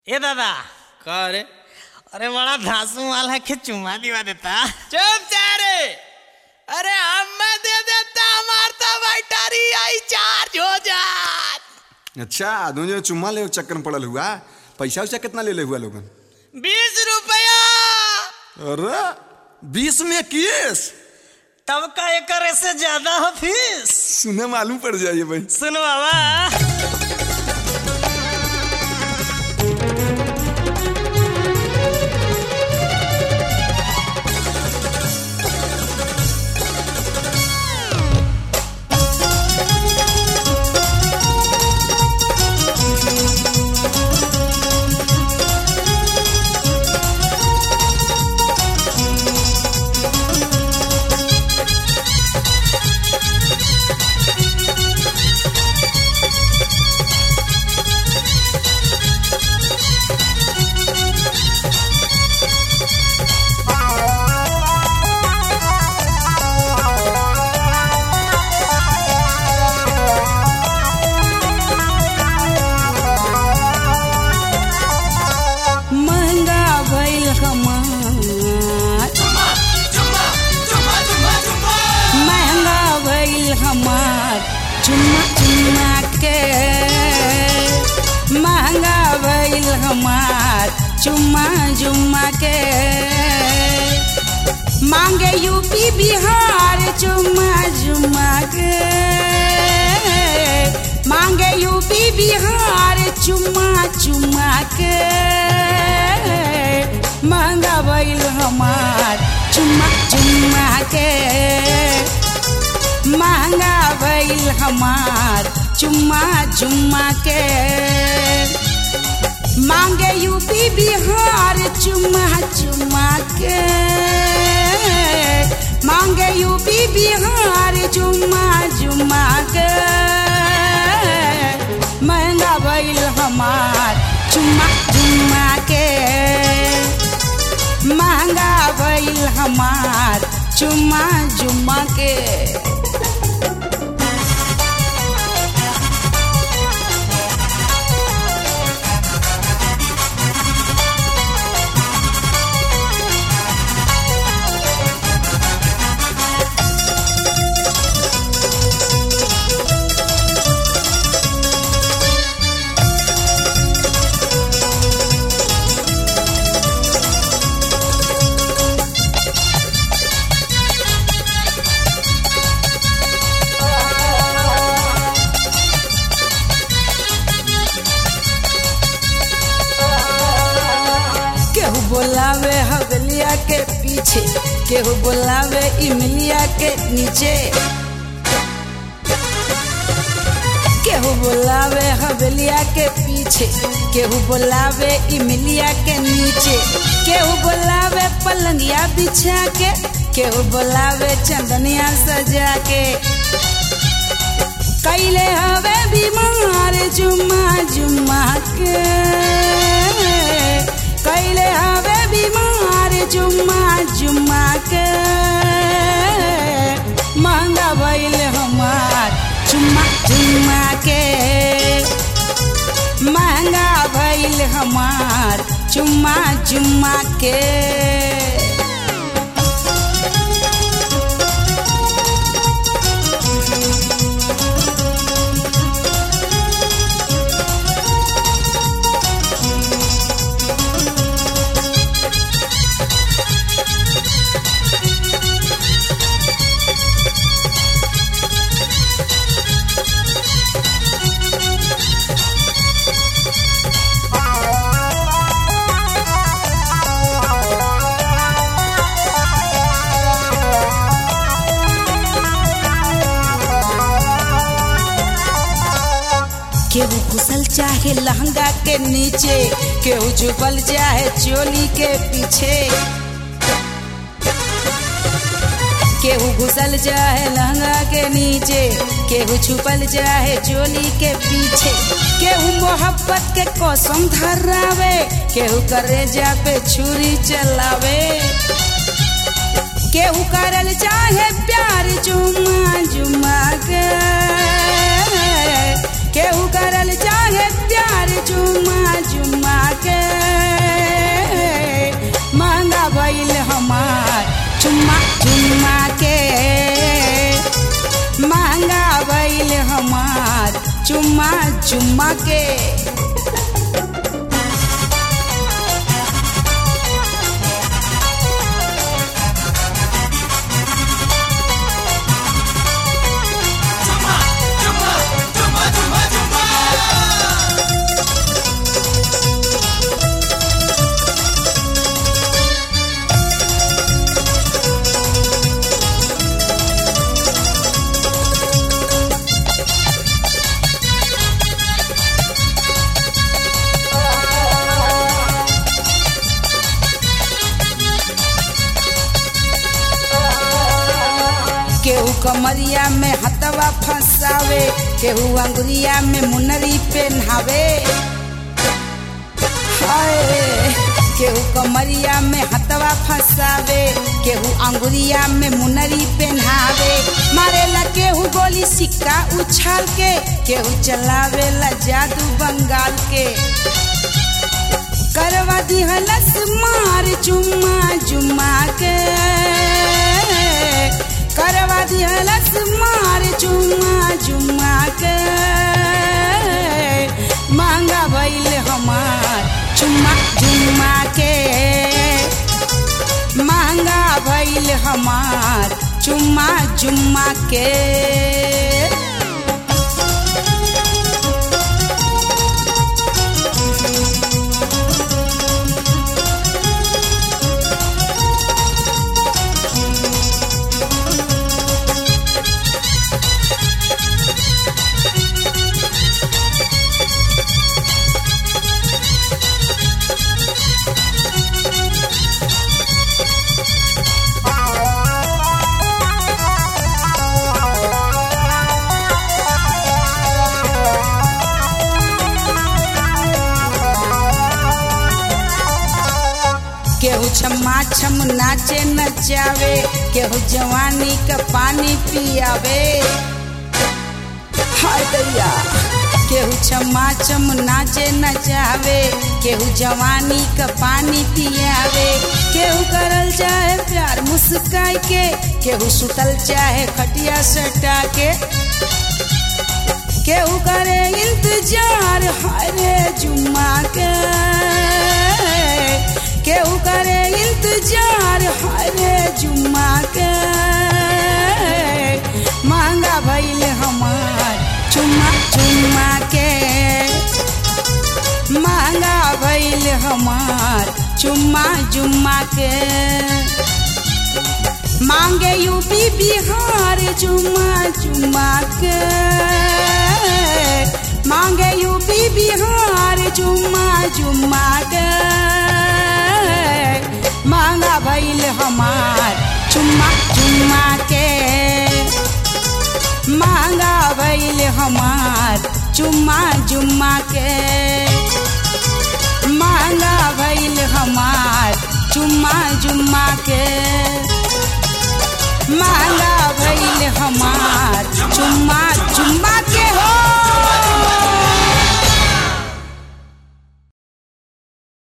ए दादा का रे? अरे बड़ा धांसू वाला है कि चुम्मा दिवा देता। चुप जा रे। अरे हमें दे देता मारता बैटरी आई चार्ज हो जात। अच्छा आदमी जो चुम्मा ले चक्कर में पड़ल हुआ। पैसा उसा कितना ले हुआ लोगन? 20 रुपया। अरे 20 में केस? तब का एकर से ज्यादा हो फीस। सुने मालूम पड़ जाइए भाई। सुन बाबा चुम्मा चुम्मा के महंगा भइल हमार चुम्मा चुम्मा के मांगे यूपी बिहार चुम्मा चुम्मा के मांगे यूपी बिहार चुम्मा चुम्मा के महंगा भइल हमार चुम्मा चुम्मा के महंगा भइल हमार चुम्मा चुम्मा के मांगे यूपी बिहार चुम्मा चुम्मा के मांगे यूपी बिहार चुम्मा चुम्मा के महंगा भइल हमार चुम्मा चुम्मा के महंगा भइल हमार चुम्मा चुम्मा के। बोलावे हवेलिया के पीछे केहू बोलावे इमलिया के नीचे केहू बोलावे हवेलिया के पीछे केहू बोलावे इमलिया के नीचे केहू बोलावे पलंगिया बिछा के केहू बोलावे चंदनिया सजा के कैले हवे बीमार जुम्मा जुम्मा के कैले हवे बीमार जुम्मा जुम्मा के महंगा भइल हमार चुम्मा चुम्मा के महंगा भइल हमार चुम्मा चुम्मा के। केहू घुसल चाहे लहंगा के नीचे केहू छुपल चाहे चोली के पीछे केहू घुसल चाहे लहंगा के नीचे केहू छुपल चाहे चोली के पीछे केहू मोहब्बत के कसम धरावे केहू करेजा पे छुरी चलावे केहू करल चाहे प्यार जुम्मा जुम्मा के केहू करल चाहे प्यार जुम्मा जुम्मा के चुम्मा चुम्मा के। केहू कमरिया में हथवा फंसावे, केहू अंगुरिया में मुनरी पहनावे। हाय केहू कमरिया में हथवा फंसावे, केहू अंगुरिया में मुनरी पहनावे। मारेला केहू गोली सिक्का उछाल के, केहू चलावेला जादू बंगाल के। करवा दिहलस मार चुम्मा चुम्मा के, करवा दिहलस मार चुम्मा चुम्मा के। महंगा भइल हमार चुम्मा चुम्मा के, महंगा भइल हमार चुम्मा चुम्मा के। केहू छम्मा छम नाचे नचावे, केहू जवानी का पानी पियावे। हाय दैया केहू छम्मा छम नाचे नचावे, केहू जवानी का पानी पियावे। केहू करल चाहे प्यार मुस्काई के, केहू सुतल चाहे खटिया सटा के। केहू करे इंतजार हाय रे जुम्मा के, केहू करे इंतजार हाय रे जुम्मा के। महंगा भइल हमार चुम्मा चुम्मा के, महंगा भइल हमार चुम्मा चुम्मा के। मांगे यूपी बिहार चुम्मा चुम्मा के, मांगे यूपी बिहार चुम्मा चुम्मा के। महंगा भइल हमार चुम्मा चुम्मा के, महंगा भइल हमार चुम्मा चुम्मा के। महंगा भइल हमार चुम्मा चुम्मा